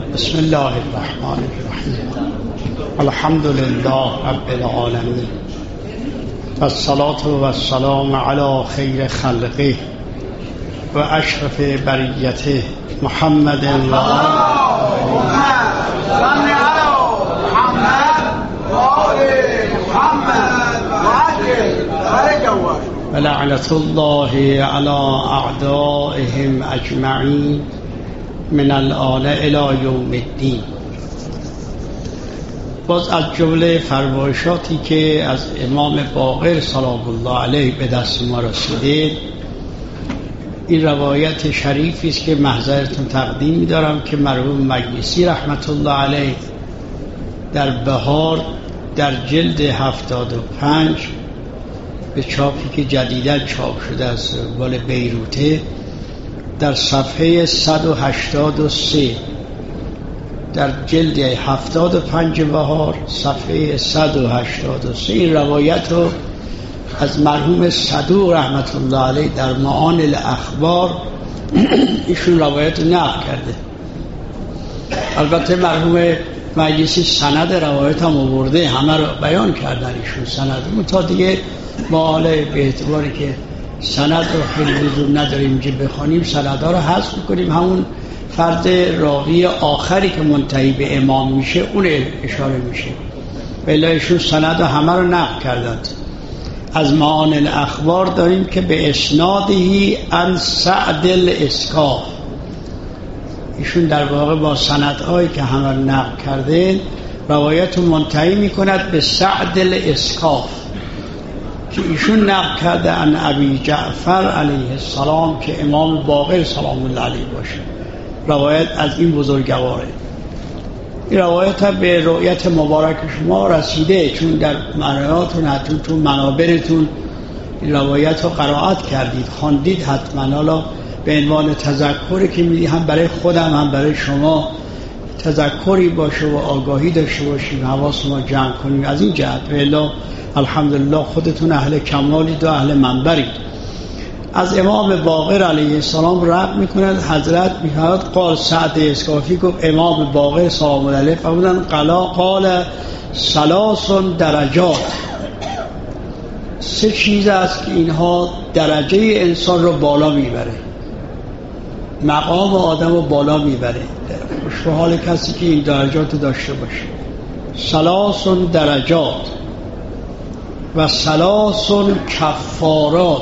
بسم الله الرحمن الرحیم. الحمد لله رب العالمین والصلاة والسلام علی خیر خلقه و اشرف بریته محمد و لعنة الله على اعدائهم اجمعین من الآن الی یوم الدین. باز از جمله فرمایشاتی که از امام باقر سلام الله علیه به دست ما رسیده، این روایت شریفی است که محضرتون تقدیم می‌دارم که مرحوم مجلسی رحمت الله علیه در بهار در جلد 75 به چاپی که جدیداً چاپ شده از مال بیروته در صفحه 183 در جلد 75 بهار صفحه 183 این روایت رو از مرحوم صدوق رحمت الله علیه در معان الاخبار ایشون روایت رو نقل کرده. البته مرحوم مجلسی سند روایت هم آورده، همه رو بیان کردن ایشون سند تا دیگه ما حالا به اعتباری که سند رو خیلی لزوم نداریم اینجا بخونیم، سندها رو حذف می‌کنیم، همون فرد راوی آخری که منتهی به امام میشه اون اشاره میشه. بلا ایشون سند همه رو نقل کردند. از معان الاخبار داریم که به اسنادهی عن سعد الاسکاف، ایشون در واقع با سندهایی که همه رو نقل کرده روایت رو منتهی میکند به سعد الاسکاف که ایشون نقل کرده عن ابی جعفر علیه السلام که امام باقر سلام الله علیه باشه. روایت از این بزرگواره. این روایت هم به رؤیت مبارک شما رسیده، چون در مراتون حتما تو منابرتون این روایت رو قرائت کردید، خواندید حتما. حالا به عنوان تذکری که میدی هم برای خودم هم برای شما تذکری باشه و آگاهی داشته باشیم، حواس ما جمع کنیم. از این جهت والا الحمدلله خودتون اهل کمالید و اهل منبرید. از امام باقر علیه السلام رد میکنند، حضرت میفرماید قال سعد اسکافی گفت امام باقر سلام الله علیه فرمودند قال ثلاث درجات، سه چیز است که اینها درجه انسان رو بالا میبره، مقام آدم رو بالا میبره. خوش به حال کسی که این درجات رو داشته باشه. ثلاث درجات و ثلاث کفارات،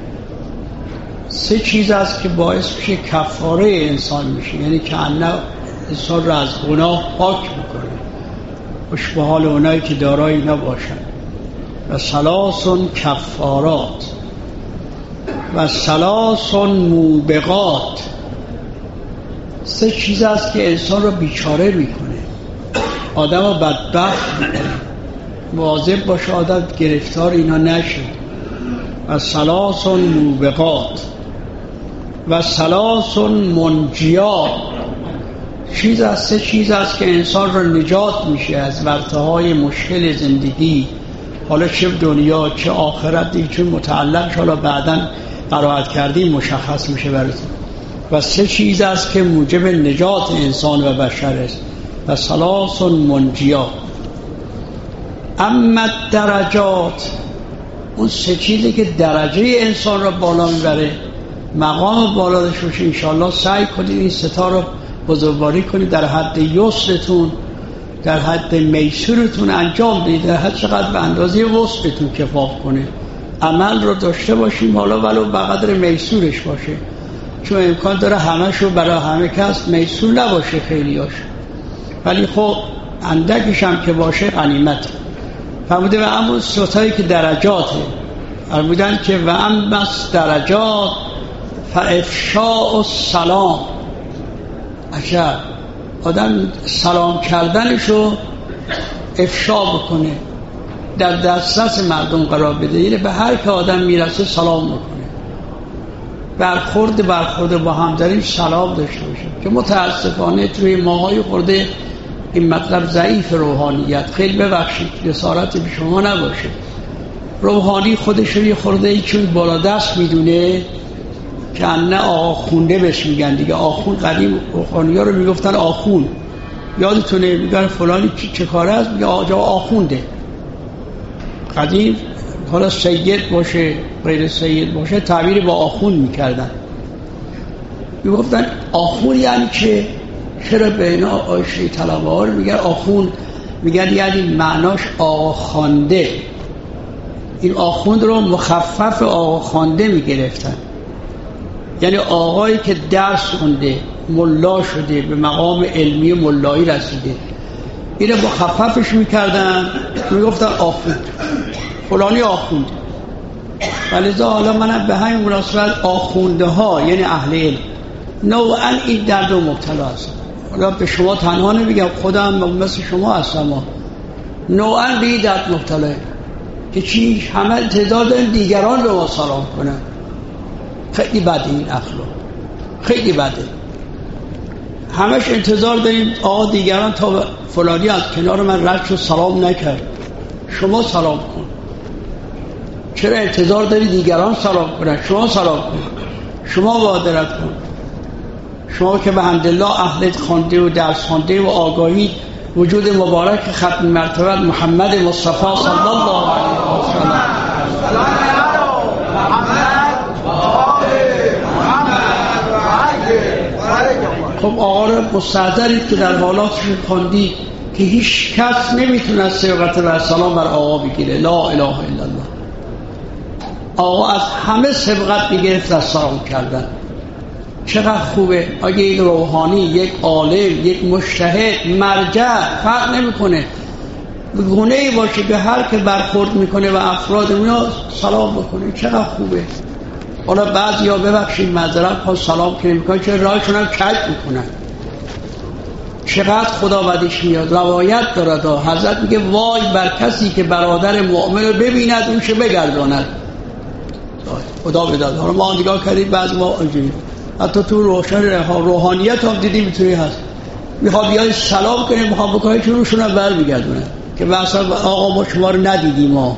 سه چیز است که باعث میشه کفاره انسان میشه، یعنی که انسان را از گناه پاک میکنه. خوش به حال اونایی که دارای اینا باشن. و ثلاث کفارات و ثلاث موبقات، سه چیز است که انسان را بیچاره میکنه، آدم را بدبخت میکنه. مواظب باشه آدم گرفتار اینا نشه. و ثلاث موبقات و ثلاث منجیات، سه چیز است که انسان را نجات میشه از ورطه‌های مشکل زندگی، حالا چه دنیا چه آخرت دیگه، چون متعلق حالا بعداً قرائت کردیم مشخص میشه براتون. و سه چیز است که موجب نجات انسان و بشر است. و ثلاث منجیات. اما درجات، اون سه چیزی که درجه انسان را بالا میبره، مقام بالا داشته باشه. انشاءالله سعی کنید این ستا رو بزرگواری کنید، در حد یسرتون در حد میسورتون انجام بدید، در حد چقدر به اندازه وسعتون کفاف کنه. عمل رو داشته باشیم، حالا ولو به قدر میسورش باشه، چون امکان داره همه‌شو برای همه کس میسور نباشه خیلیاش، ولی خب اندکش هم که باشه غنیمت. فرموده و اما ستایی که درجاته، فرمودن که و اما درجات فافشاء السلام. عجب، آدم سلام کردنشو افشا بکنه، در دسترس مردم قرار بده، یعنی به هر که آدم میرسه سلام بکنه. برخورد با هم داریم سلام داشته باشیم، که متاسفانه توی ماهای خورده این مطلب ضعیف روحانیت. خیلی ببخشید جسارت به شما نباشه، روحانی خودش رو یه خورده ای چون بالا دست میدونه که نه آخونده بهش میگن دیگه. آخون قدیم روحانی ها رو میگفتن آخون، یادتونه میگن فلانی چه کاره است، میگه آجا آخونده. قدیم حالا سید باشه غیر سید باشه تعبیر با آخون میکردن، میگفتن آخون یعنی چه؟ چرا به اینا آیشه طلبه ها رو میگن آخون؟ میگن یعنی معناش آقا خوانده. این آخوند رو مخفف آقا خوانده میگرفتن، یعنی آقایی که درس خونده ملا شده به مقام علمی ملایی رسیده، اینو مخففش میکردن میگفتن آخوند، فلانی آخوند. ولذا حالا منم به همین مناسبت آخونده ها یعنی اهل علم نوعا این درد و مبتلا هستن. حالا به شما تنها نمیگم، خودم مثل شما هستم، نوعا به این درد مبتلا که چی همه انتظار دارن دیگران به ما سلام کنن. خیلی بده این اخلاق، خیلی بده. همش انتظار داریم آقا دیگران تا فلانی از کنار من رد شد سلام نکرد، شما سلام کن. چرا انتظار داری دیگران سلام کنن؟ شما سلام کن، شما مبادرت کن. شما که به حمدالله اهلت خوانده و درس خوانده و آگاهی وجود مبارک ختم مرتبه محمد مصطفی صلی الله علیه و سلم. خب آقا رو مستحضرید که در حالاتشون خواندید که هیچ کس نمیتونه سبقت و سلام بر آقا بگیره. لا اله الا الله. آقا از همه سبقت میگرفت از سلام کردن. چقدر خوبه. اگه یک روحانی، یک عالم، یک مجتهد، مرجع فرق نمیکنه، گونه‌ای باشه که هر که برخورد میکنه و افراد اونا سلام بکنه، چقدر خوبه. حالا بعضیا ببخشید معذرت ها سلام که نمیکنن، چه راهشون هم کج میکنن. چقدر خدا بدش میاد. روایت دارد حضرت میگه وای بر کسی که برادر مؤمن رو ببیند اون شه بگرداند. خدا بداد. حالا ما نگاه کردیم بعض ما اینجوری حتی تو روحانیت هم دیدیم میتونی هست، میخواد بیای سلام کنه، میخواد بکنه که روشون هم برمیگردونه که مثلا آقا ما شما رو ندیدیم، ما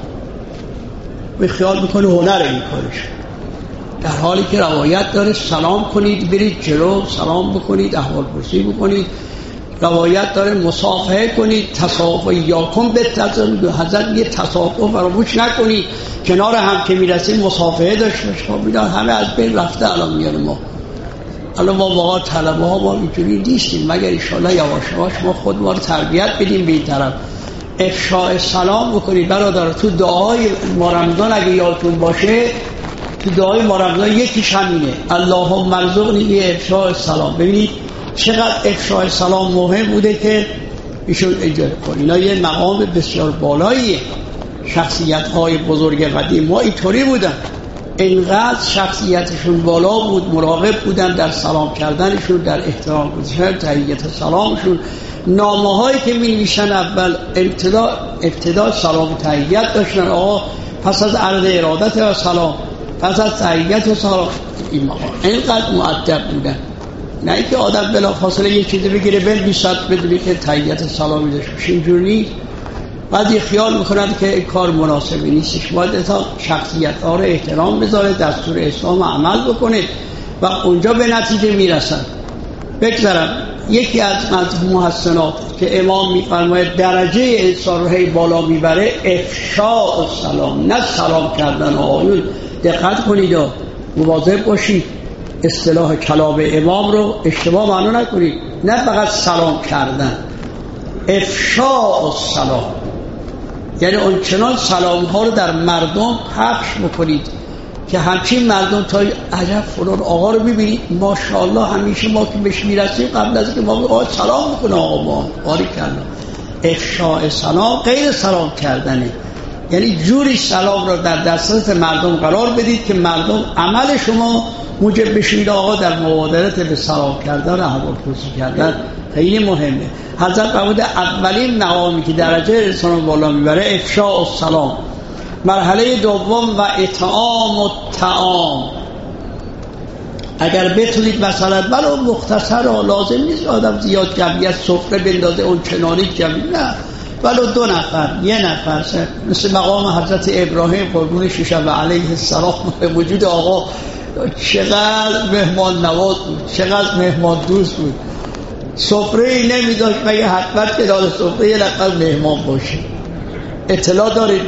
به خیال میکنه هنر این کارش، در حالی که روایت داره سلام کنید برید جلو، سلام بکنید، احوال پرسی بکنید. روایت داره مصافحه کنید، تصافح یاکم به حضرت میگه تصافح فراموش نکنید، کنار هم که میرسید مصافحه داشته باشید. همه از بین رفته الان میاره. ما الان ما واقعا طلبه ها ما اینجوری نیستیم، مگر ان شاءالله یواش یواش ما خود ما رو تربیت بدیم به این طرف. افشاء سلام بکنید برادر. تو دعای ما رمضان اگه یادتون باشه، تو دعای ما رمضان یکیش همینه، اللهم ارزقنی افشاء سلام. ببینید چقدر افشاء سلام مهم بوده که ایشون اجاره کنه. اینا یه مقام بسیار بالاییه. شخصیت های بزرگ قدیم ما اینطوری بودن، اینقدر شخصیتشون بالا بود، مراقب بودن در سلام کردنشون، در احترام گذاشتن، تحیت سلامشون. نامه هایی که می نوشتن اول ابتدا سلام و تحیت داشتن. آقا پس از عرض ارادت و سلام، پس از تحیت و سلام. این مقام اینقدر مؤدب بودن، نه اینکه آدم بلا فاصله یه چیزی بگیره بنویسد بدونی که تحیت سلامی داشته باشه. اینجوری بعد یه خیال میکنن که این کار مناسبی نیستش. باید تا شخصیت ها رو احترام بذاره، دستور اسلام عمل بکنه و اونجا به نتیجه میرسن. بگذارم یکی از محسنات که امام میفرماید درجه انسان رو هی بالا میبره افشاء السلام، نه سلام کردن. آقایون دقت کنید و مواظب باشید، اصطلاح کلام امام رو اشتباه معنی نکنید. نه فقط سلام کردن، افشاء السلام یعنی اونچنان سلام ها رو در مردم پخش بکنید که همچین مردم تا عجب فلان آقا رو ببینید ماشاءالله همیشه ما که بهش میرسیم قبل از که ما آقا سلام بکنه آقا ما باری کردن. افشاء سلام غیر سلام کردنه، یعنی جوری سلام رو در دسترس مردم قرار بدید که مردم عمل شما موجب بشید آقا در مبادرت به سلام کردن و احوالپرسی کردن. خیلی مهمه. حضرت فرمود اولین مقامی که درجه انسان بالا میبره افشاء السلام. مرحله دوم و اطعام الطعام. اگر بتونید مثلا ولو مختصر لازم نیست آدم زیاد جمعیت سفره بندازه اون چنانی جمعی، نه ولو 2 نفر 1 نفر مثل مقام حضرت ابراهیم قربون شیشه و علیه السلام به وجود آقا چقدر مهمان نواز بود، چقدر مهمان دوست بود. سفره ای نمیداشت مگه حتما کنار سفره یه نفر مهمان باشه. اطلاع دارید